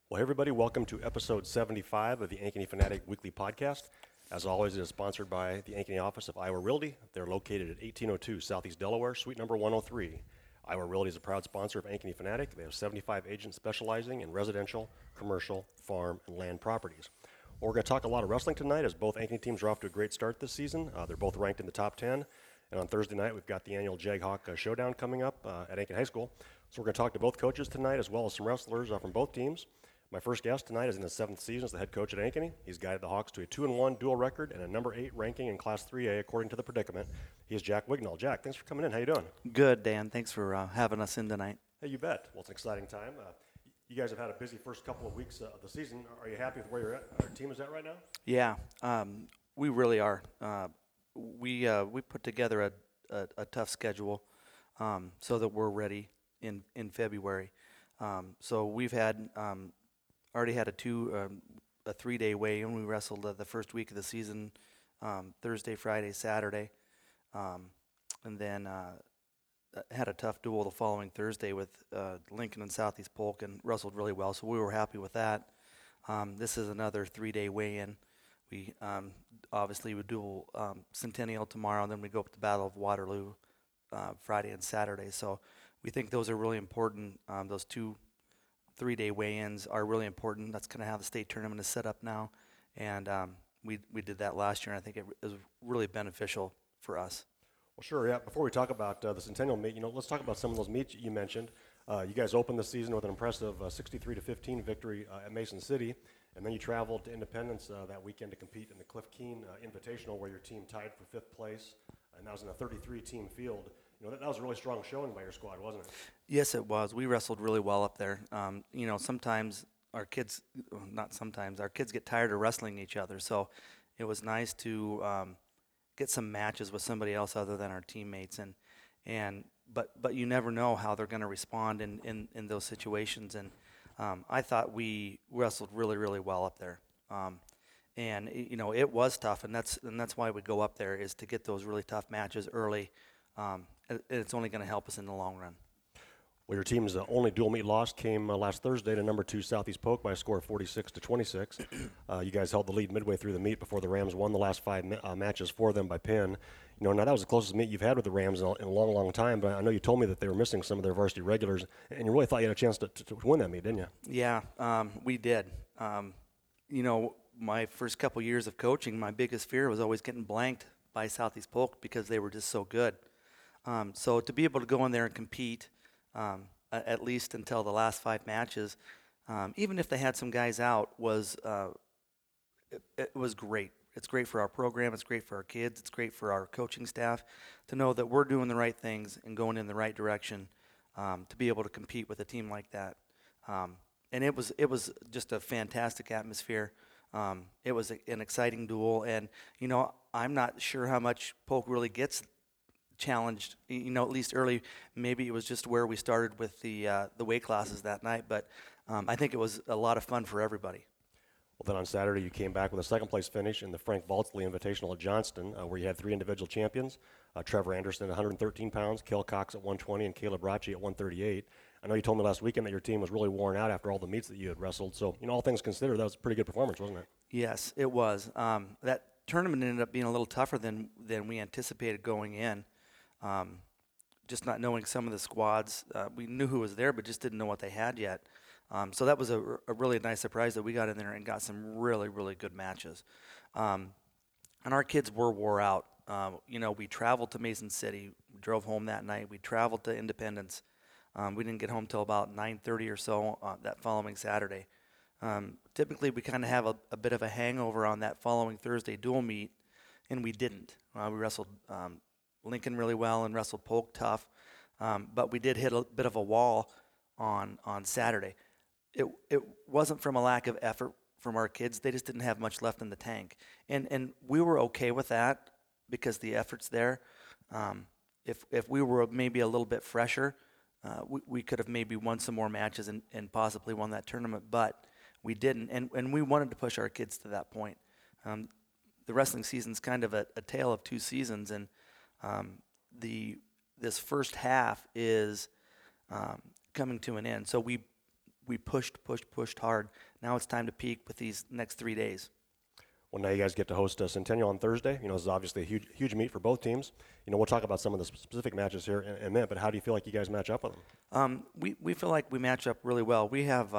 Well, hey everybody, welcome to episode 75 of the Ankeny Fanatic Weekly Podcast. As always, it is sponsored by the Ankeny office of Iowa Realty. They're located at 1802 Southeast Delaware, suite number 103. Iowa Realty is a proud sponsor of Ankeny Fanatic. They have 75 agents specializing in residential, commercial, farm, and land properties. Well, we're going to talk a lot of wrestling tonight as both Ankeny teams are off to a great start this season. They're both ranked in the top 10. And on Thursday night, we've got the annual Jaghawk Showdown coming up at Ankeny High School. So we're going to talk to both coaches tonight as well as some wrestlers from both teams. My first guest tonight is in his 7th season as the head coach at Ankeny. He's guided the Hawks to a 2-1 dual record and a number 8 ranking in Class 3A according to the Predicament. He is Jack Wignall. Jack, thanks for coming in. How you doing? Good, Dan. Thanks for having us in tonight. Hey, you bet. Well, it's an exciting time. You guys have had a busy first couple of weeks of the season. Are you happy with where our team is at right now? Yeah, we really are. We put together a tough schedule so that we're ready in February. So we've had already had a 3-day weigh-in. We wrestled the first week of the season, Thursday, Friday, Saturday, and then had a tough duel the following Thursday with Lincoln and Southeast Polk and wrestled really well. So we were happy with that. This is another 3-day weigh-in. We obviously would duel Centennial tomorrow, and then we go up to Battle of Waterloo Friday and Saturday. So we think those are really important. Those 2 3-day weigh-ins are really important. That's kind of how the state tournament is set up now, and we did that last year, and I think it was really beneficial for us. Well, sure, yeah. Before we talk about the Centennial meet, let's talk about some of those meets you mentioned. You guys opened the season with an impressive 63-15 victory at Mason City, and then you traveled to Independence that weekend to compete in the Cliff Keen Invitational, where your team tied for 5th place, and that was in a 33-team field. That was a really strong showing by your squad, wasn't it? Yes, it was. We wrestled really well up there. Sometimes our kids get tired of wrestling each other, so it was nice to get some matches with somebody else other than our teammates, but you never know how they're going to respond in those situations, and I thought we wrestled really, really well up there. And it was tough, and that's why we go up there, is to get those really tough matches early. It's only going to help us in the long run. Well, your team's only dual meet loss came last Thursday to number 2 Southeast Polk by a score of 46-26. You guys held the lead midway through the meet before the Rams won the last 5 matches for them by pin. Now that was the closest meet you've had with the Rams in a long, long time, but I know you told me that they were missing some of their varsity regulars, and you really thought you had a chance to win that meet, didn't you? Yeah, we did. My first couple years of coaching, my biggest fear was always getting blanked by Southeast Polk because they were just so good. So to be able to go in there and compete at least until the last 5 matches, even if they had some guys out, it was great. It's great for our program. It's great for our kids. It's great for our coaching staff to know that we're doing the right things and going in the right direction to be able to compete with a team like that. And it was just a fantastic atmosphere. It was an exciting duel, and I'm not sure how much Polk really gets challenged, at least early. Maybe it was just where we started with the weight classes that night, but I think it was a lot of fun for everybody. Well, then on Saturday you came back with a 2nd place finish in the Frank Valtzley Invitational at Johnston, where you had 3 individual champions, Trevor Anderson at 113 pounds, Kel Cox at 120, and Caleb Rachi at 138. I know you told me last weekend that your team was really worn out after all the meets that you had wrestled, so all things considered, that was a pretty good performance, wasn't it? Yes, it was. That tournament ended up being a little tougher than we anticipated going in. Just not knowing some of the squads. We knew who was there, but just didn't know what they had yet. So that was a really nice surprise that we got in there and got some really, really good matches. And our kids were wore out. We traveled to Mason City. We drove home that night. We traveled to Independence. We didn't get home till about 9:30 or so that following Saturday. Typically, we kind of have a bit of a hangover on that following Thursday dual meet, and we didn't. We wrestled Lincoln really well and wrestled Polk tough, but we did hit a bit of a wall on Saturday. It wasn't from a lack of effort from our kids. They just didn't have much left in the tank, and we were okay with that because the effort's there. If we were maybe a little bit fresher, we could have maybe won some more matches and possibly won that tournament, but we didn't, and we wanted to push our kids to that point. The wrestling season's kind of a tale of 2 seasons, and this first half is coming to an end. So we pushed hard. Now it's time to peak with these next 3 days. Well, now you guys get to host Centennial on Thursday. This is obviously a huge meet for both teams. We'll talk about some of the specific matches here in a minute, but how do you feel like you guys match up with them? We feel like we match up really well. We have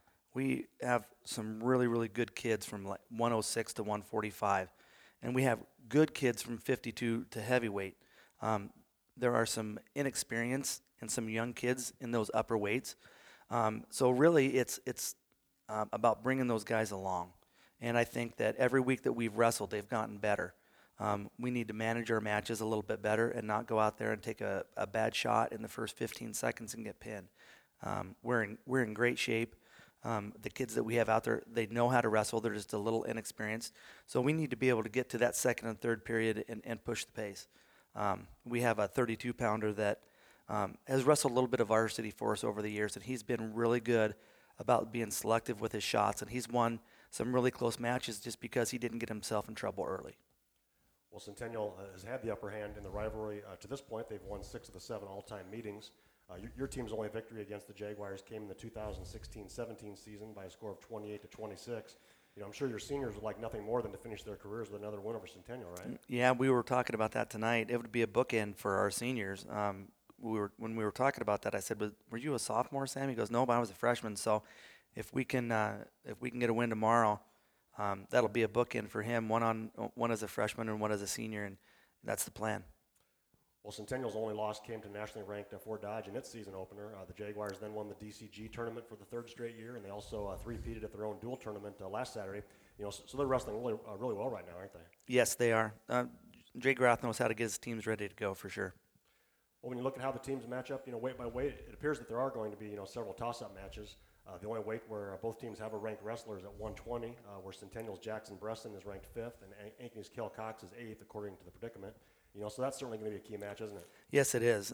some really good kids from like 106 to 145, and we have good kids from 52 to heavyweight. There are some inexperienced and some young kids in those upper weights. So really, it's about bringing those guys along. And I think that every week that we've wrestled, they've gotten better. We need to manage our matches a little bit better and not go out there and take a bad shot in the first 15 seconds and get pinned. We're in great shape. The kids that we have out there, they know how to wrestle. They're just a little inexperienced. So we need to be able to get to that second and third period and push the pace. We have a 32-pounder that has wrestled a little bit of varsity for us over the years, and he's been really good about being selective with his shots, and he's won some really close matches just because he didn't get himself in trouble early. Well, Centennial has had the upper hand in the rivalry. To this point, they've won 6 of the 7 all-time meetings. Your team's only victory against the Jaguars came in the 2016-17 season by a score of 28-26. I'm sure your seniors would like nothing more than to finish their careers with another win over Centennial, right? Yeah, we were talking about that tonight. It would be a bookend for our seniors. When we were talking about that, I said, "Were you a sophomore, Sam?" He goes, "No, but I was a freshman." So, if we can get a win tomorrow, that'll be a bookend for him. One as a freshman and one as a senior, and that's the plan. Well, Centennial's only loss came to nationally ranked Fort Dodge in its season opener. The Jaguars then won the DCG tournament for the 3rd straight year, and they also three-peated at their own dual tournament last Saturday. So they're wrestling really well right now, aren't they? Yes, they are. Jay Grath knows how to get his teams ready to go for sure. Well, when you look at how the teams match up, weight by weight, it appears that there are going to be, several toss-up matches. The only weight where both teams have a ranked wrestler is at 120, where Centennial's Jackson Bresson is ranked 5th, and Ankny's Kel Cox is 8th, according to the predicament. So that's certainly going to be a key match, isn't it? Yes, it is.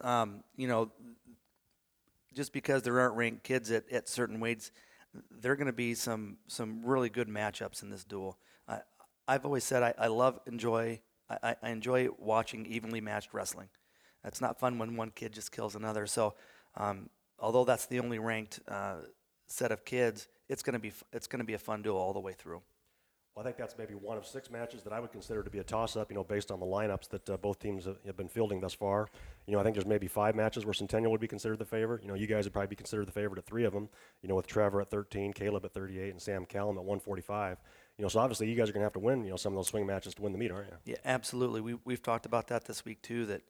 Just because there aren't ranked kids at certain weights, there are going to be some really good matchups in this duel. I've always said I enjoy watching evenly matched wrestling. It's not fun when one kid just kills another. So, although that's the only ranked set of kids, it's going to be a fun duel all the way through. Well, I think that's maybe one of 6 matches that I would consider to be a toss-up, based on the lineups that both teams have been fielding thus far. I think there's maybe 5 matches where Centennial would be considered the favorite. You guys would probably be considered the favorite at 3 of them, with Trevor at 13, Caleb at 38, and Sam Callum at 145. So obviously you guys are going to have to win, some of those swing matches to win the meet, aren't you? Yeah, absolutely. We've talked about that this week, too, that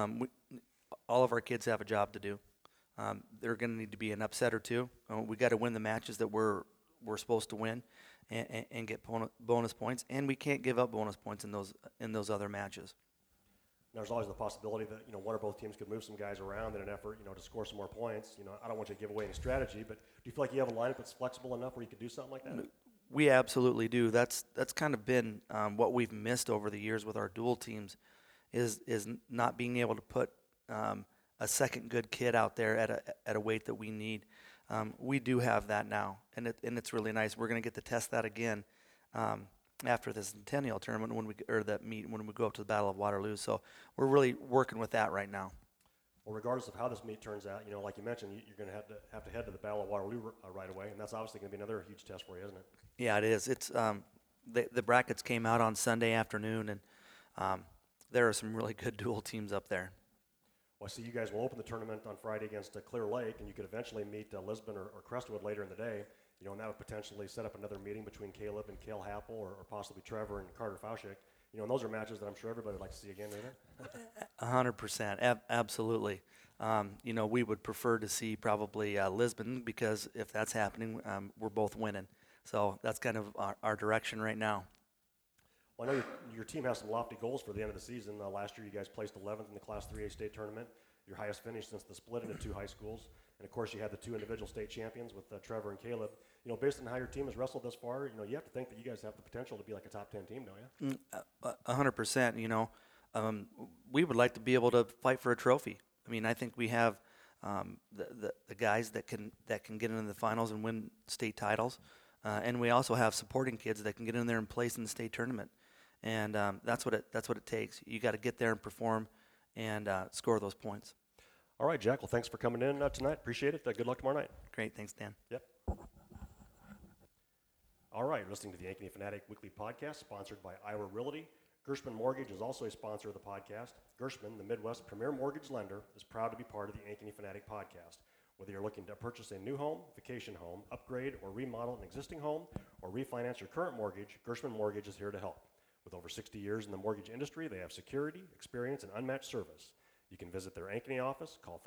all of our kids have a job to do. They're going to need to be an upset or two. We got to win the matches that we're supposed to win and get bonus points, and we can't give up bonus points in those other matches. There's always the possibility that one or both teams could move some guys around in an effort to score some more points. I don't want you to give away any strategy, but do you feel like you have a lineup that's flexible enough where you could do something like that? We absolutely do. That's kind of been what we've missed over the years with our dual teams, is not being able to put a second good kid out there at a weight that we need. We do have that now, and it's really nice. We're going to get to test that again after the Centennial tournament when we go up to the Battle of Waterloo. So we're really working with that right now. Well, regardless of how this meet turns out, like you mentioned, you're going to have to head to the Battle of Waterloo right away, and that's obviously going to be another huge test for you, isn't it? Yeah, it is. It's the brackets came out on Sunday afternoon, and there are some really good dual teams up there. Well, I see you guys will open the tournament on Friday against Clear Lake, and you could eventually meet Lisbon or Crestwood later in the day. And that would potentially set up another meeting between Caleb and Cale Happel, or possibly Trevor and Carter Fauschik. And those are matches that I'm sure everybody would like to see again, isn't it? 100%, absolutely. We would prefer to see probably Lisbon, because if that's happening, we're both winning. So that's kind of our direction right now. Well, I know your team has some lofty goals for the end of the season. Last year, you guys placed 11th in the Class 3A state tournament, your highest finish since the split into 2 high schools. And, of course, you had the 2 individual state champions with Trevor and Caleb. Based on how your team has wrestled thus far, you have to think that you guys have the potential to be like a top 10 team, don't you? 100%. We would like to be able to fight for a trophy. I mean, I think we have the guys that can get into the finals and win state titles, and we also have supporting kids that can get in there and place in the state tournament. And that's what it takes. You got to get there and perform and score those points. All right, Jack. Well, thanks for coming in tonight. Appreciate it. Good luck tomorrow night. Great. Thanks, Dan. Yep. All right, you're listening to the Ankeny Fanatic Weekly Podcast, sponsored by Iowa Realty. Gershman Mortgage is also a sponsor of the podcast. Gershman, the Midwest premier mortgage lender, is proud to be part of the Ankeny Fanatic Podcast. Whether you're looking to purchase a new home, vacation home, upgrade or remodel an existing home, or refinance your current mortgage, Gershman Mortgage is here to help. With over 60 years in the mortgage industry, they have security, experience, and unmatched service. You can visit their Ankeny office, call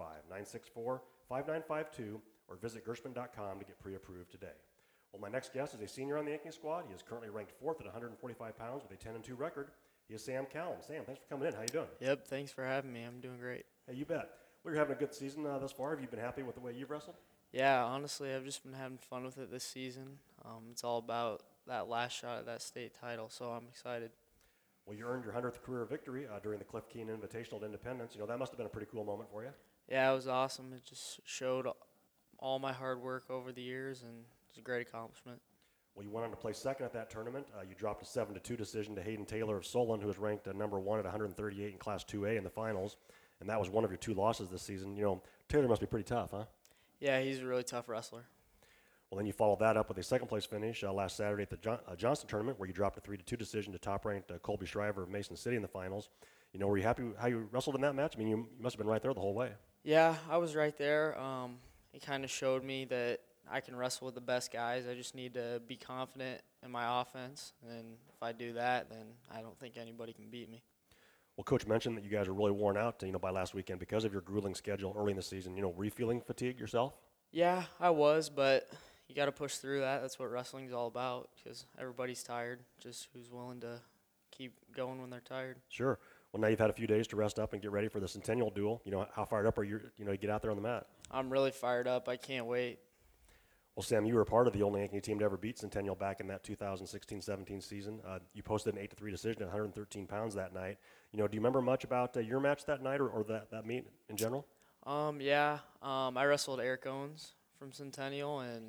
515-964-5952, or visit Gershman.com to get pre-approved today. Well, my next guest is a senior on the Ankeny squad. He is currently ranked 4th at 145 pounds with a 10-2 record. He is Sam Callum. Sam, thanks for coming in. How you doing? Yep, thanks for having me. I'm doing great. Hey, you bet. Well, you're having a good season thus far. Have you been happy with the way you've wrestled? Yeah, honestly, I've just been having fun with it this season. It's all about that last shot at that state title, so I'm excited. Well, you earned your 100th career victory during the Cliff Keen Invitational at Independence. You know, that must have been a pretty cool moment for you. Yeah, it was awesome. It just showed all my hard work over the years, and it's a great accomplishment. Well, you went on to play second at that tournament. You dropped a 7-2 decision to Hayden Taylor of Solon, who was ranked number 1 at 138 in Class 2A in the finals, and that was one of your 2 losses this season. You know, Taylor must be pretty tough, huh? Yeah, he's a really tough wrestler. Well, then you followed that up with a second-place finish last Saturday at the Johnston tournament, where you dropped a 3-2 decision to top-ranked Colby Shriver of Mason City in the finals. You know, were you happy how you wrestled in that match? I mean, you must have been right there the whole way. Yeah, I was right there. It kind of showed me that I can wrestle with the best guys. I just need to be confident in my offense, and if I do that, then I don't think anybody can beat me. Well, Coach mentioned that you guys are really worn out, by last weekend because of your grueling schedule early in the season. You know, were you feeling fatigued yourself? Yeah, I was, but you got to push through that. That's what wrestling's all about, because everybody's tired, just who's willing to keep going when they're tired. Sure. Well, now you've had a few days to rest up and get ready for the Centennial duel. You know, how fired up are you, to get out there on the mat? I'm really fired up. I can't wait. Well, Sam, you were a part of the only Ankeny team to ever beat Centennial back in that 2016-17 season. You posted an 8-3 decision at 113 pounds that night. You know, do you remember much about your match that night or that meet in general? Yeah. I wrestled Eric Owens from Centennial, and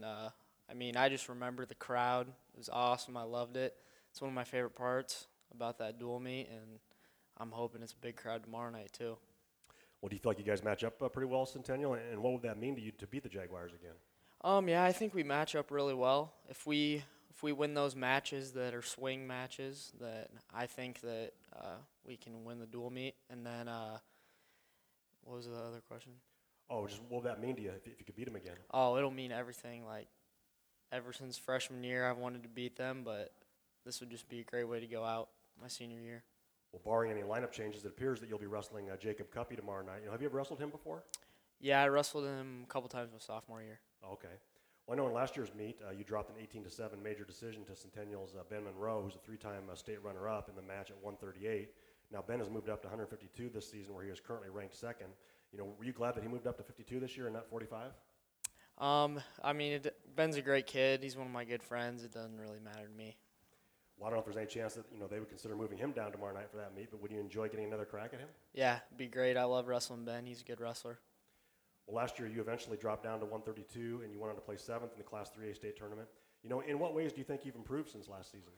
I just remember the crowd. It was awesome. I loved it. It's one of my favorite parts about that dual meet, and I'm hoping it's a big crowd tomorrow night too. Well, do you feel like you guys match up pretty well, Centennial, and what would that mean to you to beat the Jaguars again? Yeah, I think we match up really well. If we win those matches that are swing matches, that I think that we can win the dual meet. And then, what was the other question? Oh, just what would that mean to you if you could beat them again? Oh, it'll mean everything. Like, ever since freshman year, I've wanted to beat them, but this would just be a great way to go out my senior year. Well, barring any lineup changes, it appears that you'll be wrestling Jacob Cuppy tomorrow night. You know, have you ever wrestled him before? Yeah, I wrestled him a couple times my sophomore year. Okay. Well, I know in last year's meet, you dropped an 18-7 major decision to Centennial's Ben Monroe, who's a 3-time state runner-up in the match at 138. Now, Ben has moved up to 152 this season, where he is currently ranked second. You know, were you glad that he moved up to 52 this year and not 45? Ben's a great kid. He's one of my good friends. It doesn't really matter to me. Well, I don't know if there's any chance that, they would consider moving him down tomorrow night for that meet, but would you enjoy getting another crack at him? Yeah, it'd be great. I love wrestling Ben. He's a good wrestler. Well, last year you eventually dropped down to 132, and you went on to play 7th in the Class 3A state tournament. You know, in what ways do you think you've improved since last season?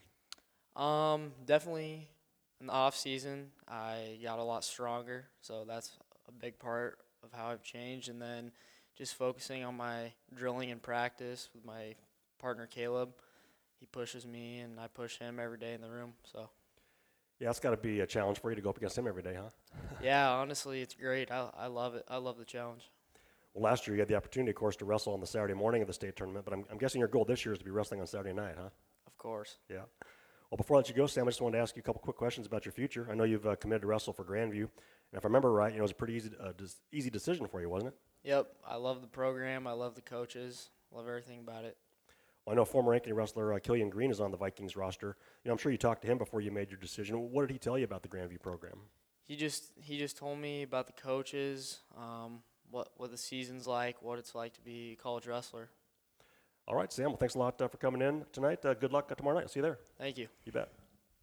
Definitely in the off season, I got a lot stronger, so that's a big part of how I've changed. And then just focusing on my drilling and practice with my partner Caleb. He pushes me, and I push him every day in the room. So. Yeah, it's got to be a challenge for you to go up against him every day, huh? Yeah, honestly, it's great. I love it. I love the challenge. Well, last year you had the opportunity, of course, to wrestle on the Saturday morning of the state tournament, but I'm guessing your goal this year is to be wrestling on Saturday night, huh? Of course. Yeah. Well, before I let you go, Sam, I just wanted to ask you a couple quick questions about your future. I know you've committed to wrestle for Grandview, and if I remember right, it was a pretty easy decision for you, wasn't it? Yep. I love the program. I love the coaches. Love everything about it. Well, I know former Ankeny wrestler Killian Green is on the Vikings roster. You know, I'm sure you talked to him before you made your decision. What did he tell you about the Grandview program? He just told me about the coaches, what the season's like, what it's like to be a college wrestler. All right, Sam. Well, thanks a lot for coming in tonight. Good luck tomorrow night. I'll see you there. Thank you. You bet.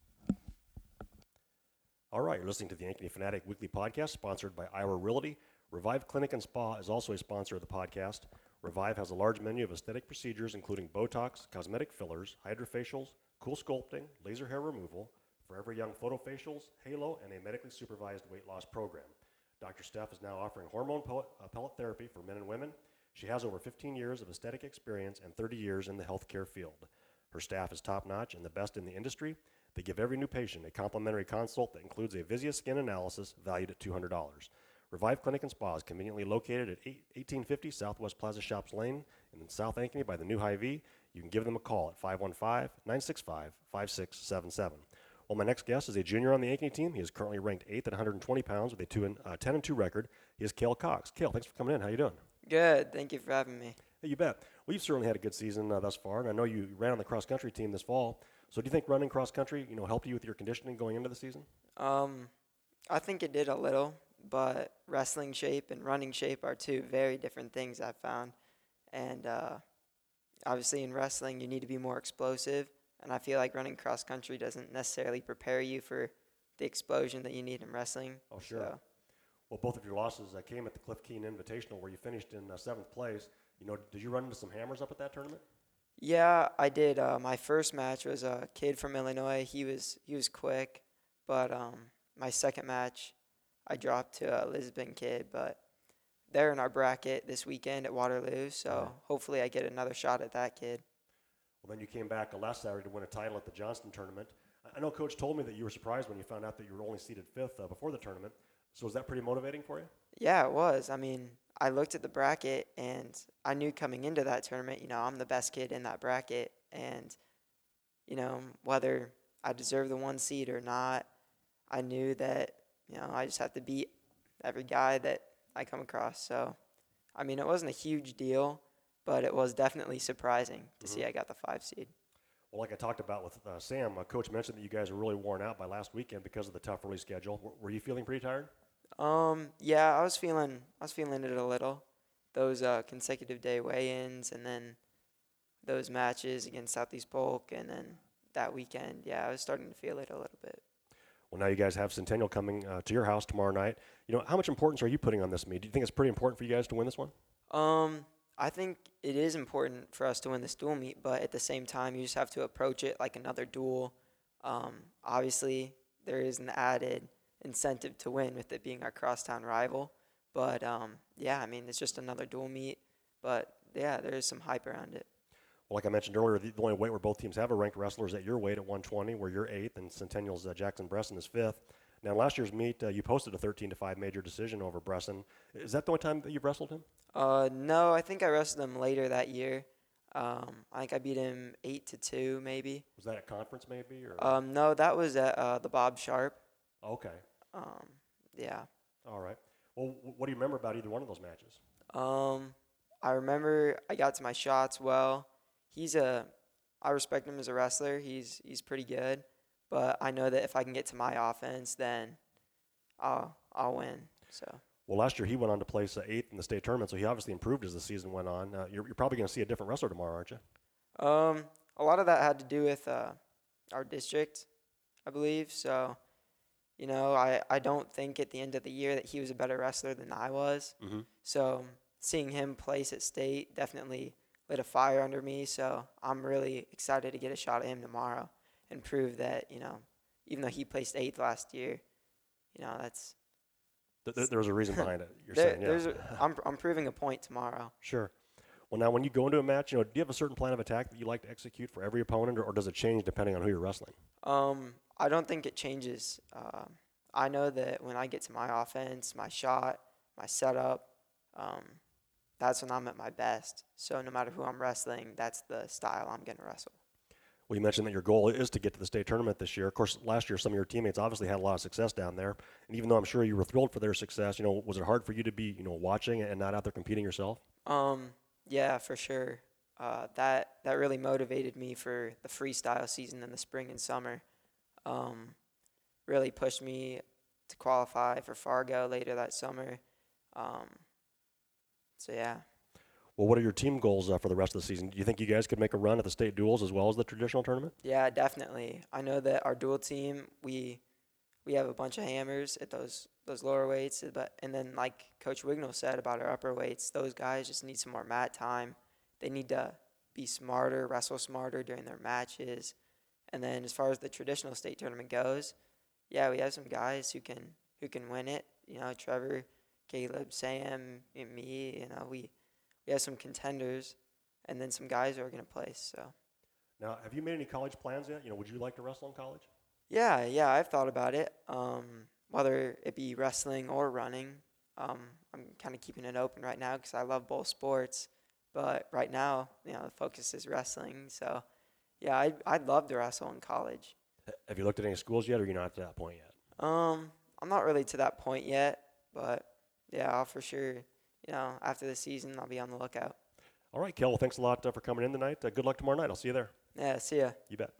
All right, you're listening to the Ankeny Fanatic Weekly Podcast, sponsored by Iowa Realty. Revive Clinic and Spa is also a sponsor of the podcast. Revive has a large menu of aesthetic procedures, including Botox, cosmetic fillers, hydrofacials, cool sculpting, laser hair removal, forever young photofacials, halo, and a medically supervised weight loss program. Dr. Steph is now offering hormone pellet therapy for men and women. She has over 15 years of aesthetic experience and 30 years in the healthcare field. Her staff is top-notch and the best in the industry. They give every new patient a complimentary consult that includes a Vizia skin analysis valued at $200. Revive Clinic and Spa is conveniently located at 1850 Southwest Plaza Shops Lane in South Ankeny by the new Hy-Vee. You can give them a call at 515-965-5677. Well, my next guest is a junior on the Ankeny team. He is currently ranked 8th at 120 pounds with a 10-2 record. He is Cale Cox. Cale, thanks for coming in. How you doing? Good. Thank you for having me. Hey, you bet. Well, you've certainly had a good season thus far, and I know you ran on the cross-country team this fall. So do you think running cross-country, helped you with your conditioning going into the season? I think it did a little, but wrestling shape and running shape are two very different things I've found. And obviously in wrestling, you need to be more explosive, and I feel like running cross-country doesn't necessarily prepare you for the explosion that you need in wrestling. Oh, sure. So. Well, both of your losses came at the Cliff Keen Invitational, where you finished in 7th place. Did you run into some hammers up at that tournament? Yeah, I did. My first match was a kid from Illinois. He was quick, but my second match, I dropped to a Lisbon kid. But they're in our bracket this weekend at Waterloo, so hopefully I get another shot at that kid. Well, then you came back last Saturday to win a title at the Johnston tournament. I know Coach told me that you were surprised when you found out that you were only seeded 5th before the tournament. So was that pretty motivating for you? Yeah, it was. I mean, I looked at the bracket, and I knew coming into that tournament, I'm the best kid in that bracket. And, whether I deserve the 1 seed or not, I knew that, I just have to beat every guy that I come across. So, I mean, it wasn't a huge deal, but it was definitely surprising to see I got the 5 seed. Well, like I talked about with Sam, Coach mentioned that you guys were really worn out by last weekend because of the tough release schedule. Were you feeling pretty tired? Yeah, I was feeling it a little. Those consecutive day weigh-ins, and then those matches against Southeast Polk, and then that weekend, yeah, I was starting to feel it a little bit. Well, now you guys have Centennial coming to your house tomorrow night. How much importance are you putting on this meet? Do you think it's pretty important for you guys to win this one? I think it is important for us to win this dual meet, but at the same time, you just have to approach it like another duel. Obviously, there is an added incentive to win with it being our crosstown rival. But, yeah, I mean, it's just another dual meet. But, yeah, there is some hype around it. Well, like I mentioned earlier, the only weight where both teams have a ranked wrestler is at your weight at 120, where you're 8th, and Centennial's Jackson Bresson is 5th. Now, in last year's meet, you posted a 13-5 major decision over Bresson. Is that the only time that you've wrestled him? No, I think I wrestled him later that year. I think I beat him 8-2, maybe. Was that at conference, maybe? Or? No, that was at the Bob Sharp. Okay. Yeah. All right. Well, what do you remember about either one of those matches? I remember I got to my shots well. I respect him as a wrestler. He's pretty good, but I know that if I can get to my offense, then I'll win. So. Well, last year he went on to place 8th in the state tournament, so he obviously improved as the season went on. You're probably going to see a different wrestler tomorrow, aren't you? A lot of that had to do with our district, I believe. So, I don't think at the end of the year that he was a better wrestler than I was. Mm-hmm. So seeing him place at state definitely lit a fire under me. So I'm really excited to get a shot at him tomorrow and prove that, even though he placed 8th last year, that's... There's a reason behind it, you're saying, yeah. I'm proving a point tomorrow. Sure. Well, now when you go into a match, do you have a certain plan of attack that you like to execute for every opponent, or does it change depending on who you're wrestling? I don't think it changes. I know that when I get to my offense, my shot, my setup, that's when I'm at my best. So no matter who I'm wrestling, that's the style I'm going to wrestle. Well, you mentioned that your goal is to get to the state tournament this year. Of course, last year some of your teammates obviously had a lot of success down there. And even though I'm sure you were thrilled for their success, was it hard for you to be, watching and not out there competing yourself? Yeah, for sure. That really motivated me for the freestyle season in the spring and summer. Really pushed me to qualify for Fargo later that summer. So, yeah. Well, what are your team goals for the rest of the season? Do you think you guys could make a run at the state duels as well as the traditional tournament? Yeah, definitely. I know that our dual team, we have a bunch of hammers at those lower weights, and then like Coach Wignall said about our upper weights, those guys just need some more mat time. They need to be smarter, wrestle smarter during their matches. And then as far as the traditional state tournament goes, yeah, we have some guys who can win it. Trevor Caleb, Sam, and me. You know, we have some contenders, and then some guys who are going to play. So. Now, have you made any college plans yet? Would you like to wrestle in college? Yeah, I've thought about it. Whether it be wrestling or running, I'm kind of keeping it open right now because I love both sports. But right now, the focus is wrestling. So, yeah, I'd love to wrestle in college. Have you looked at any schools yet, or are you not at that point yet? I'm not really to that point yet, but yeah, I'll for sure. After the season, I'll be on the lookout. All right, Kel. Well, thanks a lot for coming in tonight. Good luck tomorrow night. I'll see you there. Yeah, see ya. You bet.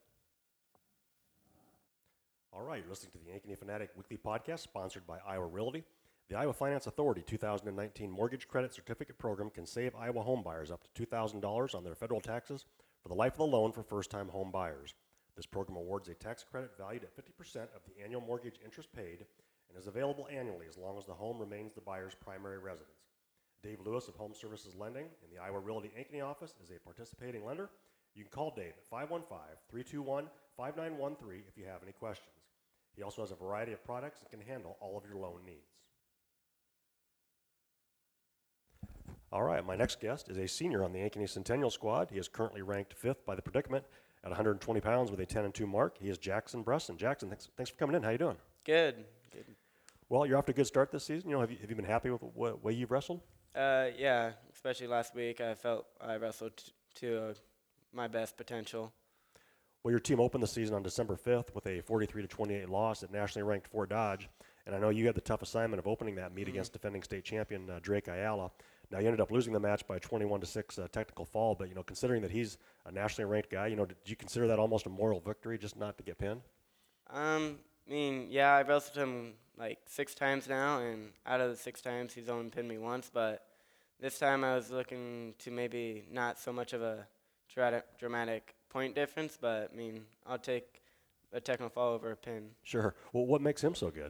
All right, you're listening to the Ankeny Fanatic Weekly Podcast, sponsored by Iowa Realty. The Iowa Finance Authority 2019 Mortgage Credit Certificate Program can save Iowa homebuyers up to $2,000 on their federal taxes for the life of the loan for first-time home buyers. This program awards a tax credit valued at 50% of the annual mortgage interest paid and is available annually as long as the home remains the buyer's primary residence. Dave Lewis of Home Services Lending in the Iowa Realty Ankeny office is a participating lender. You can call Dave at 515-321-5913 if you have any questions. He also has a variety of products and can handle all of your loan needs. All right, my next guest is a senior on the Ankeny Centennial squad. He is currently ranked 5th by the Predicament at 120 pounds with a 10-2 mark. He is Jackson Bresson. Jackson, thanks for coming in. How you doing? Good. Well, you're off to a good start this season. Have you been happy with the way you've wrestled? Yeah, especially last week. I felt I wrestled to my best potential. Well, your team opened the season on December 5th with a 43-28 loss at nationally ranked Fort Dodge, and I know you had the tough assignment of opening that meet against defending state champion Drake Ayala. Now, you ended up losing the match by a 21-6 technical fall, but, considering that he's a nationally ranked guy, did you consider that almost a moral victory just not to get pinned? Yeah, I've wrestled him like 6 times now, and out of the 6 times, he's only pinned me once, but this time I was looking to maybe not so much of a dramatic point difference, but, I'll take a technical fall over a pin. Sure. Well, what makes him so good?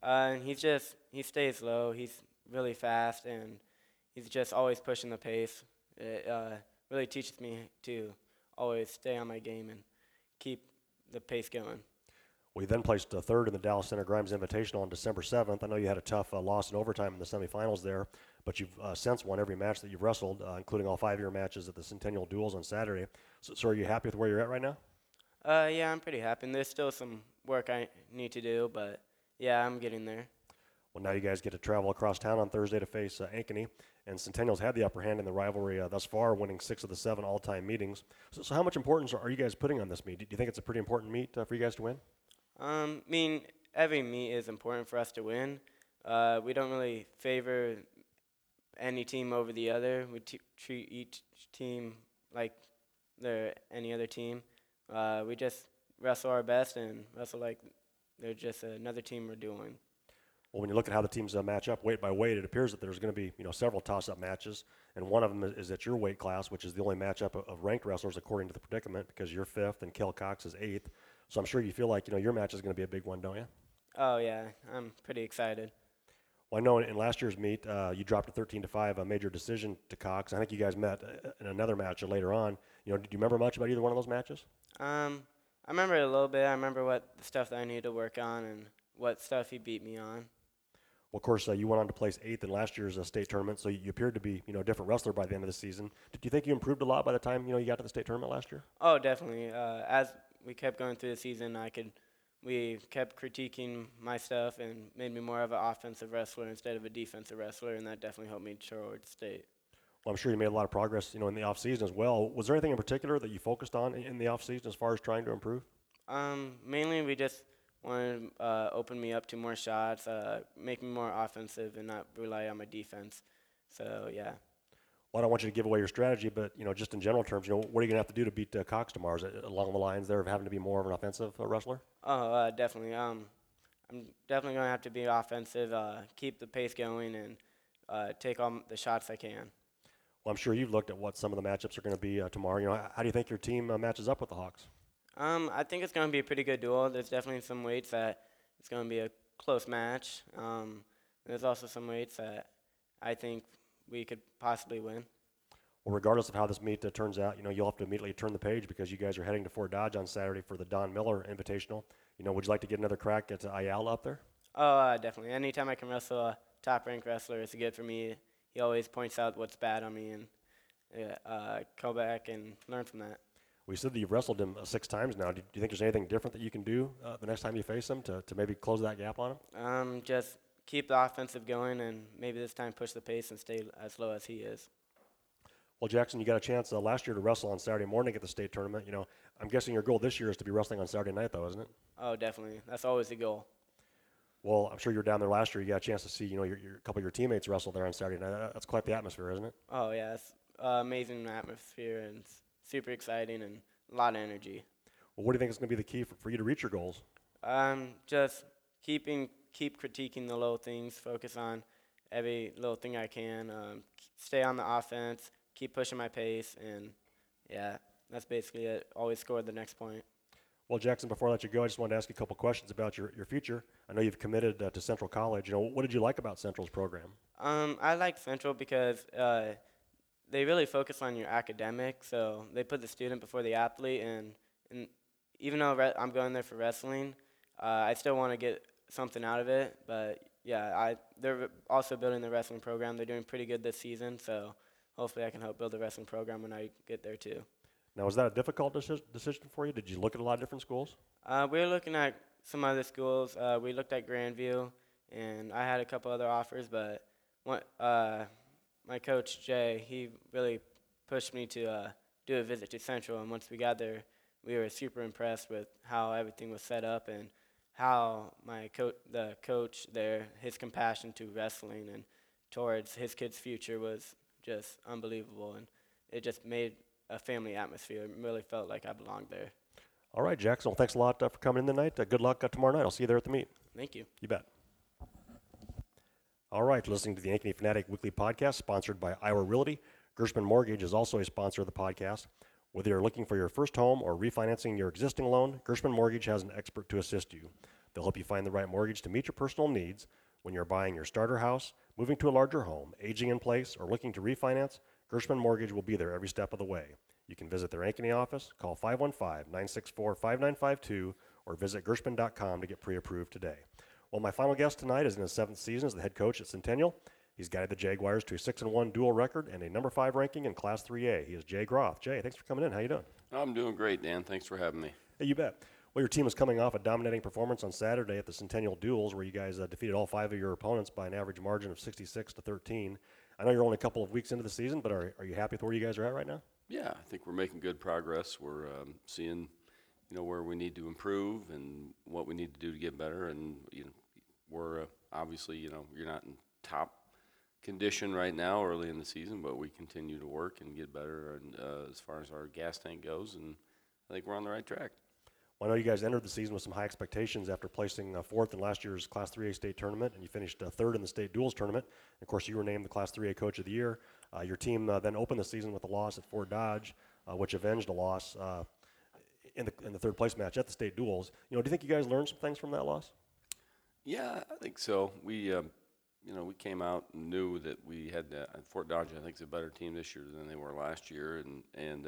He stays low, he's really fast, and he's just always pushing the pace. It really teaches me to always stay on my game and keep the pace going. Well, you then placed third in the Dallas Center Grimes Invitational on December 7th. I know you had a tough loss in overtime in the semifinals there, but you've since won every match that you've wrestled, including all 5 of your matches at the Centennial Duels on Saturday. So are you happy with where you're at right now? Yeah, I'm pretty happy. And there's still some work I need to do, but yeah, I'm getting there. Well, now you guys get to travel across town on Thursday to face Ankeny, and Centennial's had the upper hand in the rivalry thus far, winning 6 of the 7 all-time meetings. So how much importance are you guys putting on this meet? Do you think it's a pretty important meet for you guys to win? Every meet is important for us to win. We don't really favor any team over the other. We treat each team like they're any other team. We just wrestle our best and wrestle like they're just another team we're doing. Well, when you look at how the teams match up weight by weight, it appears that there's going to be several toss-up matches, and one of them is at your weight class, which is the only matchup of ranked wrestlers according to the Predicament, because you're 5th and Kel Cox is 8th. So I'm sure you feel like your match is going to be a big one, don't you? Oh yeah, I'm pretty excited. Well, I know in last year's meet you dropped a 13-5 a major decision to Cox. I think you guys met in another match later on. Do you remember much about either one of those matches? I remember it a little bit. I remember what the stuff that I needed to work on and what stuff he beat me on. Well, of course, you went on to place 8th in last year's state tournament, so you appeared to be, a different wrestler by the end of the season. Did you think you improved a lot by the time, you got to the state tournament last year? Oh, definitely. As we kept going through the season, we kept critiquing my stuff and made me more of an offensive wrestler instead of a defensive wrestler, and that definitely helped me towards state. Well, I'm sure you made a lot of progress, in the off season as well. Was there anything in particular that you focused on in the off season as far as trying to improve? Mainly, we just wanted to open me up to more shots, make me more offensive, and not rely on my defense. So, yeah. Well, I don't want you to give away your strategy, but, just in general terms, what are you going to have to do to beat Cox tomorrow? Is it along the lines there of having to be more of an offensive wrestler? Oh, definitely. I'm definitely going to have to be offensive, keep the pace going, and take all the shots I can. Well, I'm sure you've looked at what some of the matchups are going to be tomorrow. How do you think your team matches up with the Hawks? I think it's going to be a pretty good duel. There's definitely some weights that it's going to be a close match. There's also some weights that I think we could possibly win. Well, regardless of how this meet turns out, you'll have to immediately turn the page because you guys are heading to Fort Dodge on Saturday for the Don Miller Invitational. Would you like to get another crack at Ayala up there? Oh, definitely. Anytime I can wrestle a top-ranked wrestler. It's good for me. He always points out what's bad on me and go back and learn from that. We said that you've wrestled him 6 times now. Do you think there's anything different that you can do the next time you face him to maybe close that gap on him? Just keep the offensive going and maybe this time push the pace and stay as low as he is. Well, Jackson, you got a chance last year to wrestle on Saturday morning at the state tournament. You know, I'm guessing your goal this year is to be wrestling on Saturday night, though, isn't it? Oh, definitely. That's always the goal. Well, I'm sure you were down there last year. You got a chance to see, your a couple of your teammates wrestle there on Saturday night. That's quite the atmosphere, isn't it? Oh, yeah. It's amazing atmosphere and it's super exciting and a lot of energy. Well, what do you think is going to be the key for you to reach your goals? Just keep critiquing the little things, focus on every little thing I can, stay on the offense, keep pushing my pace, and, yeah, that's basically it. Always score the next point. Well, Jackson, before I let you go, I just wanted to ask you a couple questions about your future. I know you've committed to Central College. What did you like about Central's program? I like Central because they really focus on your academic, so they put the student before the athlete, and even though I'm going there for wrestling, I still want to get something out of it, but yeah, they're also building the wrestling program. They're doing pretty good this season, so hopefully I can help build the wrestling program when I get there too. Now, was that a difficult decision for you? Did you look at a lot of different schools? We were looking at some other schools. We looked at Grandview, and I had a couple other offers, but my coach, Jay, he really pushed me to do a visit to Central, and once we got there, we were super impressed with how everything was set up and how the coach there, his compassion to wrestling and towards his kid's future was just unbelievable, and it just made a family atmosphere. It really felt like I belonged there. All right, Jackson. Well, thanks a lot for coming in tonight. Good luck tomorrow night. I'll see you there at the meet. Thank you. You bet. All right, listening to the Ankeny Fanatic Weekly Podcast, sponsored by Iowa Realty. Gershman Mortgage is also a sponsor of the podcast. Whether you're looking for your first home or refinancing your existing loan, Gershman Mortgage has an expert to assist you. They'll help you find the right mortgage to meet your personal needs. When you're buying your starter house, moving to a larger home, aging in place, or looking to refinance, Gershman Mortgage will be there every step of the way. You can visit their Ankeny office, call 515-964-5952, or visit Gershman.com to get pre-approved today. Well, my final guest tonight is in his 7th season as the head coach at Centennial. He's guided the Jaguars to a 6-1 dual record and a number 5 ranking in Class 3A. He is Jay Groth. Jay, thanks for coming in. How you doing? I'm doing great, Dan. Thanks for having me. Hey, you bet. Well, your team is coming off a dominating performance on Saturday at the Centennial Duels, where you guys defeated all 5 of your opponents by an average margin of 66-13. I know you're only a couple of weeks into the season, but are you happy with where you guys are at right now? Yeah, I think we're making good progress. We're seeing, where we need to improve and what we need to do to get better. And we're obviously, you're not in top condition right now, early in the season, but we continue to work and get better. And as far as our gas tank goes, and I think we're on the right track. Well, I know you guys entered the season with some high expectations after placing 4th in last year's Class 3A state tournament, and you finished 3rd in the state duels tournament. And of course, you were named the Class 3A Coach of the Year. Your team then opened the season with a loss at Fort Dodge, which avenged a loss in the 3rd place match at the state duels. Do you think you guys learned some things from that loss? Yeah, I think so. We we came out and knew that we had Fort Dodge. I think is a better team this year than they were last year, and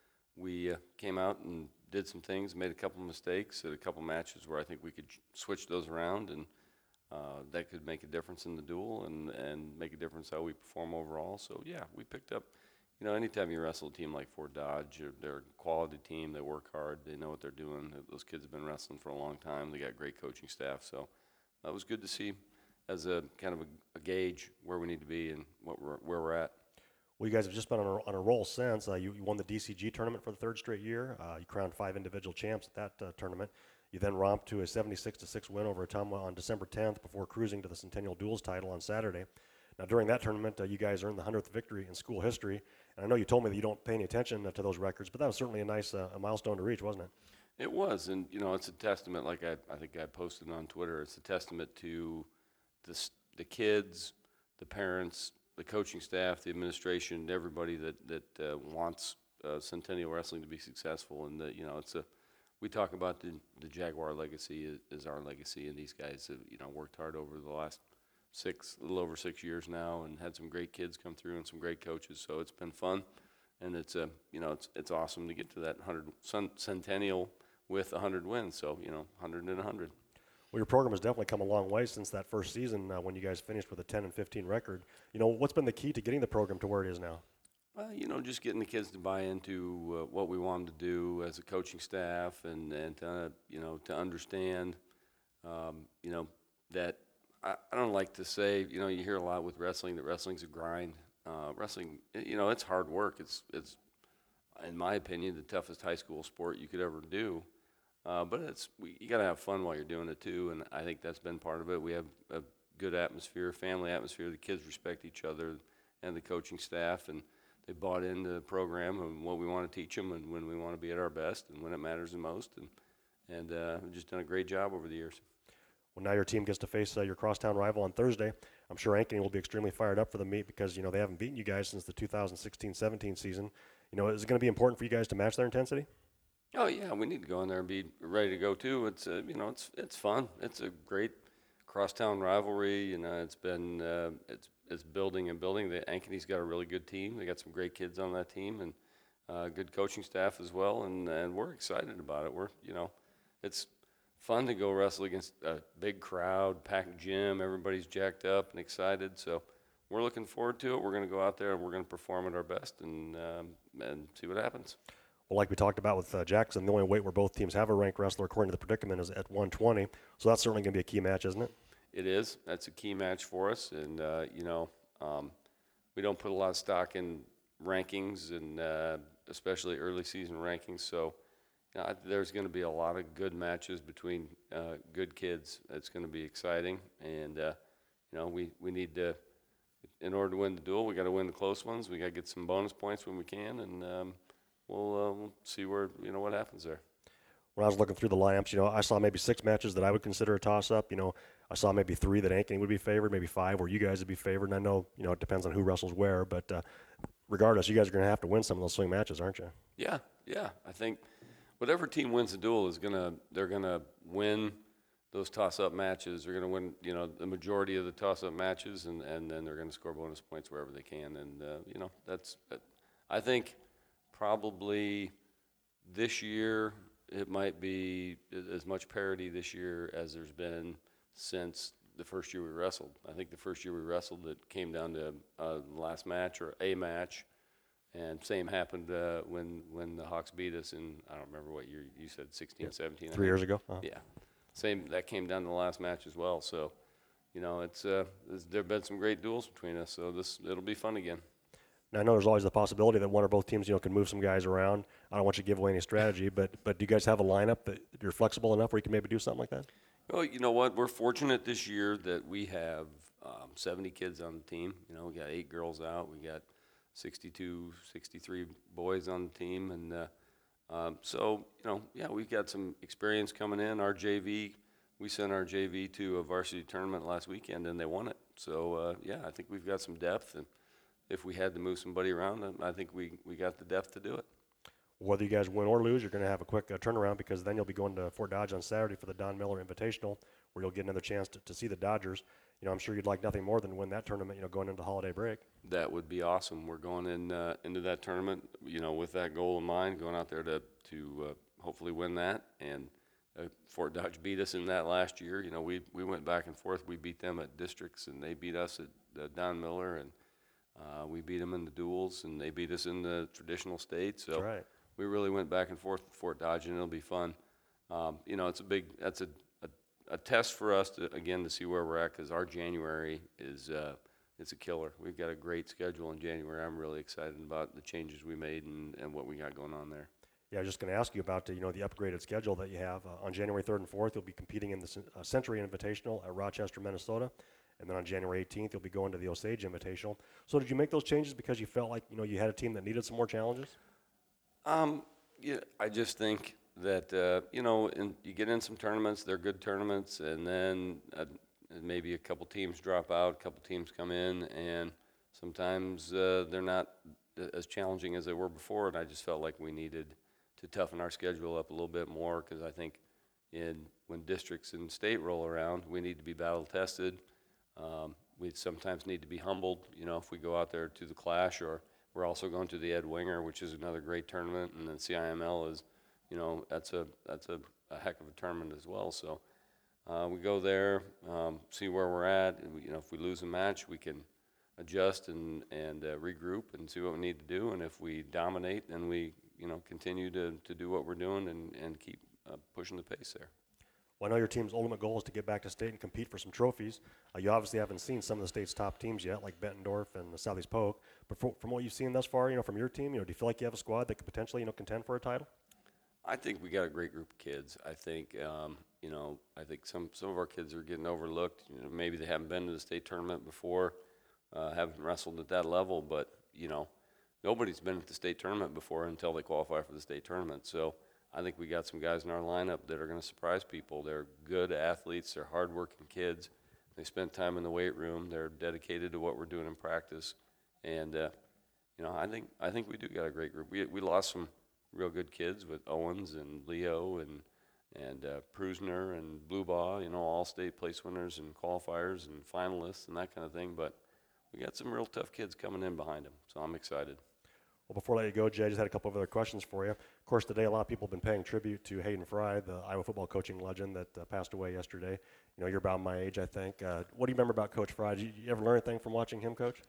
we came out and did some things, made a couple mistakes at a couple matches where I think we could switch those around, and that could make a difference in the duel and make a difference how we perform overall. So, yeah, we picked up, anytime you wrestle a team like Fort Dodge, they're a quality team. They work hard. They know what they're doing. Those kids have been wrestling for a long time. They got great coaching staff. So that was good to see as a kind of a gauge where we need to be and where we're at. Well, you guys have just been on a roll since. You won the DCG tournament for the 3rd straight year. You crowned 5 individual champs at that tournament. You then romped to a 76-6 win over Ottumwa on December 10th before cruising to the Centennial Duels title on Saturday. Now, during that tournament, you guys earned the 100th victory in school history. And I know you told me that you don't pay any attention to those records, but that was certainly a nice a milestone to reach, wasn't it? It was, and it's a testament. Like I think I posted on Twitter. It's a testament to the kids, the parents, the coaching staff, the administration, everybody that wants Centennial Wrestling to be successful. And we talk about the Jaguar legacy is our legacy, and these guys have worked hard over the last a little over 6 years now, and had some great kids come through and some great coaches. So it's been fun, and it's it's awesome to get to that 100 Centennial with 100 wins. So 100 and 100. Well, your program has definitely come a long way since that first season when you guys finished with a 10-15 record. What's been the key to getting the program to where it is now? Just getting the kids to buy into what we want them to do as a coaching staff, and to, to understand, that I don't like to say, you hear a lot with wrestling that wrestling's a grind. Wrestling, it's hard work. It's in my opinion, the toughest high school sport you could ever do. But you got to have fun while you're doing it too, and I think that's been part of it. We have a good atmosphere, family atmosphere. The kids respect each other and the coaching staff, and they bought into the program and what we want to teach them, and when we want to be at our best, and when it matters the most. And we've just done a great job over the years. Well, now your team gets to face your crosstown rival on Thursday. I'm sure Ankeny will be extremely fired up for the meet because they haven't beaten you guys since the 2016-17 season. Is it going to be important for you guys to match their intensity? Oh yeah, we need to go in there and be ready to go too. It's it's fun. It's a great crosstown rivalry. It's been it's building and building. The Ankeny's got a really good team. They got some great kids on that team and good coaching staff as well. And we're excited about it. It's fun to go wrestle against a big crowd, packed gym. Everybody's jacked up and excited. So we're looking forward to it. We're going to go out there and we're going to perform at our best and see what happens. Well, like we talked about with Jackson, the only weight where both teams have a ranked wrestler, according to the predicament, is at 120. So that's certainly going to be a key match, isn't it? It is. That's a key match for us. And, we don't put a lot of stock in rankings, and especially early season rankings. So there's going to be a lot of good matches between good kids. It's going to be exciting. And, we need to, in order to win the duel, we got to win the close ones. We got to get some bonus points when we can. And, we'll see what happens there. When I was looking through the lineups, I saw maybe 6 matches that I would consider a toss-up. I saw maybe 3 that Ankeny would be favored, maybe 5 where you guys would be favored. And I know, it depends on who wrestles where, but regardless, you guys are going to have to win some of those swing matches, aren't you? Yeah. I think whatever team wins the duel they're gonna win those toss-up matches. They're gonna win, the majority of the toss-up matches, and then they're gonna score bonus points wherever they can. And I think. Probably this year, it might be as much parity this year as there's been since the first year we wrestled. I think the first year we wrestled, it came down to the last match or a match, and same happened when the Hawks beat us in, I don't remember what year you said, 16, 17. 3 years ago? Yeah. Same, that came down to the last match as well. So, there have been some great duels between us, so it'll be fun again. Now, I know there's always the possibility that one or both teams, can move some guys around. I don't want you to give away any strategy, but do you guys have a lineup that you're flexible enough where you can maybe do something like that? Well, you know what? We're fortunate this year that we have 70 kids on the team. We got 8 girls out. We got 62, 63 boys on the team. And so, we've got some experience coming in. Our JV, we sent our JV to a varsity tournament last weekend, and they won it. So, I think we've got some depth. And if we had to move somebody around, I think we got the depth to do it. Whether you guys win or lose, you're going to have a quick turnaround because then you'll be going to Fort Dodge on Saturday for the Don Miller Invitational, where you'll get another chance to see the Dodgers. I'm sure you'd like nothing more than win that tournament, going into holiday break. That would be awesome. We're going into that tournament, with that goal in mind, going out there to hopefully win that. And Fort Dodge beat us in that last year. We went back and forth. We beat them at districts, and they beat us at Don Miller, and we beat them in the duels, and they beat us in the traditional state. So That's right. We really went back and forth with Fort Dodge, and it'll be fun. That's a test for us to see where we're at, because our January is it's a killer. We've got a great schedule in January. I'm really excited about the changes we made and what we got going on there. Yeah, I was just going to ask you about the upgraded schedule that you have. On January 3rd and 4th, you'll be competing in the Century Invitational at Rochester, Minnesota. And then on January 18th, you'll be going to the Osage Invitational. So did you make those changes because you felt like, you had a team that needed some more challenges? I just think that, you get in some tournaments, they're good tournaments, and then maybe a couple teams drop out, a couple teams come in, and sometimes they're not as challenging as they were before, and I just felt like we needed to toughen our schedule up a little bit more, because I think when districts and state roll around, we need to be battle-tested. We sometimes need to be humbled, if we go out there to the Clash, or we're also going to the Ed Winger, which is another great tournament, and then CIML is, that's a heck of a tournament as well. So We go there, see where we're at. And if we lose a match, we can adjust and regroup and see what we need to do. And if we dominate, then we continue to do what we're doing and keep pushing the pace there. Well, I know your team's ultimate goal is to get back to state and compete for some trophies. You obviously haven't seen some of the state's top teams yet, like Bettendorf and Southeast Polk. But from what you've seen thus far, from your team, do you feel like you have a squad that could potentially, contend for a title? I think we got a great group of kids. I think, I think some of our kids are getting overlooked. Maybe they haven't been to the state tournament before, haven't wrestled at that level, but, nobody's been at the state tournament before until they qualify for the state tournament. So I think we got some guys in our lineup that are going to surprise people. They're good athletes. They're hardworking kids. They spend time in the weight room. They're dedicated to what we're doing in practice. And, I think we do got a great group. We lost some real good kids with Owens and Leo and Prusner and Bluebaugh, all state place winners and qualifiers and finalists and that kind of thing. But we got some real tough kids coming in behind them, so I'm excited. Well, before I let you go, Jay, I just had a couple of other questions for you. Of course, today a lot of people have been paying tribute to Hayden Fry, the Iowa football coaching legend that passed away yesterday. You're about my age, I think. What do you remember about Coach Fry? Did you ever learn anything from watching him coach?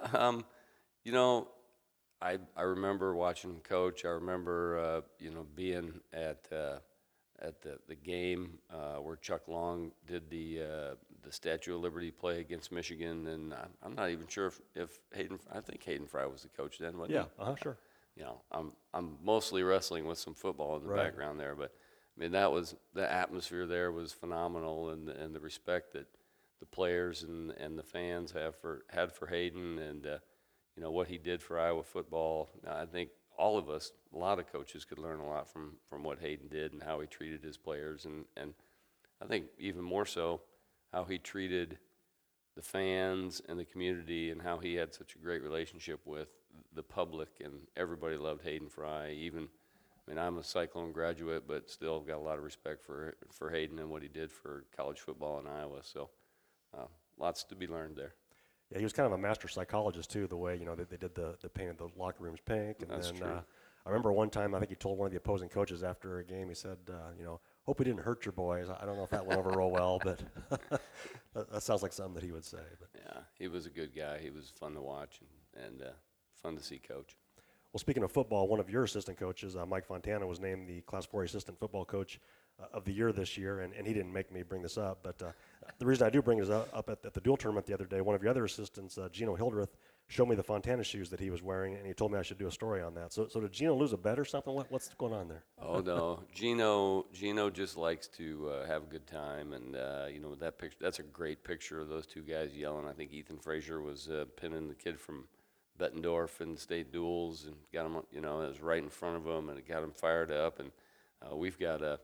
I remember watching him coach. I remember, being at the game where Chuck Long did the Statue of Liberty play against Michigan, and I'm not even sure if Hayden. I think Hayden Fry was the coach then, wasn't he? Sure. I'm mostly wrestling with some football in the Right. background there, but I mean the atmosphere there was phenomenal, and the respect that the players and the fans had for Hayden, and what he did for Iowa football. I think all of us, a lot of coaches, could learn a lot from what Hayden did and how he treated his players, and I think even more so how he treated the fans and the community, and how he had such a great relationship with the public, and everybody loved Hayden Fry. I'm a Cyclone graduate, but still got a lot of respect for Hayden and what he did for college football in Iowa. So lots to be learned there. Yeah, he was kind of a master psychologist too. The way they did the paint of the locker rooms pink, and That's then true. I remember one time I think he told one of the opposing coaches after a game. He said, "Hope we didn't hurt your boys." I don't know if that went over real well, but that sounds like something that he would say. But. Yeah, he was a good guy. He was fun to watch and fun to see coach. Well, speaking of football, one of your assistant coaches, Mike Fontana, was named the Class 4 Assistant Football Coach of the Year this year, and he didn't make me bring this up, but the reason I do bring this up at the dual tournament the other day, one of your other assistants, Gino Hildreth, showed me the Fontana shoes that he was wearing, and he told me I should do a story on that. So did Gino lose a bet or something? What's going on there? Oh no, Gino just likes to have a good time, and that picture. That's a great picture of those two guys yelling. I think Ethan Frazier was pinning the kid from Bettendorf in state duels and got him. It was right in front of him, and it got him fired up. And we've got a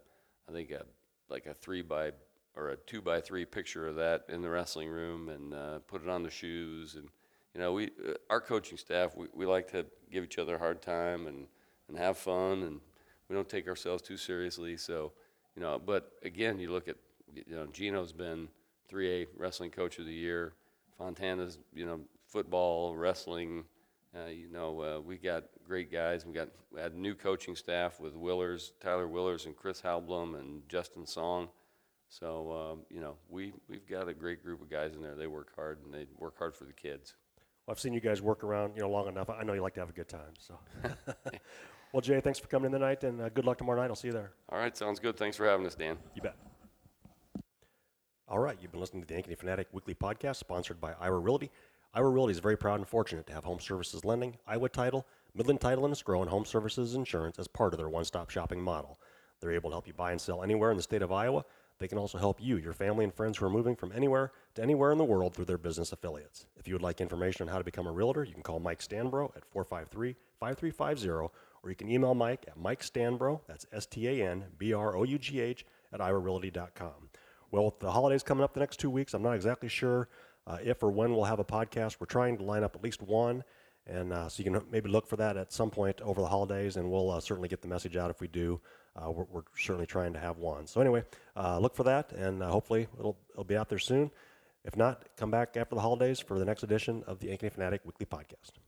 2x3 picture of that in the wrestling room, and put it on the shoes. And our coaching staff, we like to give each other a hard time and have fun, and we don't take ourselves too seriously. So, but again, you look at, Gino's been 3A Wrestling Coach of the Year. Fontana's, football, wrestling. We got great guys. We had new coaching staff with Tyler Willers and Chris Halblum and Justin Song. So, we've got a great group of guys in there. They work hard, and they work hard for the kids. Well, I've seen you guys work around, long enough. I know you like to have a good time. So, well, Jay, thanks for coming in tonight, and good luck tomorrow night. I'll see you there. All right, sounds good. Thanks for having us, Dan. You bet. All right, you've been listening to the Ankeny Fanatic Weekly Podcast, sponsored by Iowa Realty. Iowa Realty is very proud and fortunate to have Home Services Lending, Iowa Title, Midland Title and Escrow, and Home Services Insurance as part of their one-stop shopping model. They're able to help you buy and sell anywhere in the state of Iowa. They can also help you, your family, and friends who are moving from anywhere to anywhere in the world through their business affiliates. If you would like information on how to become a realtor, you can call Mike Stanbro at 453-5350, or you can email Mike at mikestanbro, that's STANBROUGH, at iowarealty.com. Well, with the holidays coming up the next 2 weeks, I'm not exactly sure if or when we'll have a podcast. We're trying to line up at least one, and so you can maybe look for that at some point over the holidays, and we'll certainly get the message out if we do. We're certainly trying to have one. So anyway, look for that, and hopefully it'll be out there soon. If not, come back after the holidays for the next edition of the Ankeny Fanatic Weekly Podcast.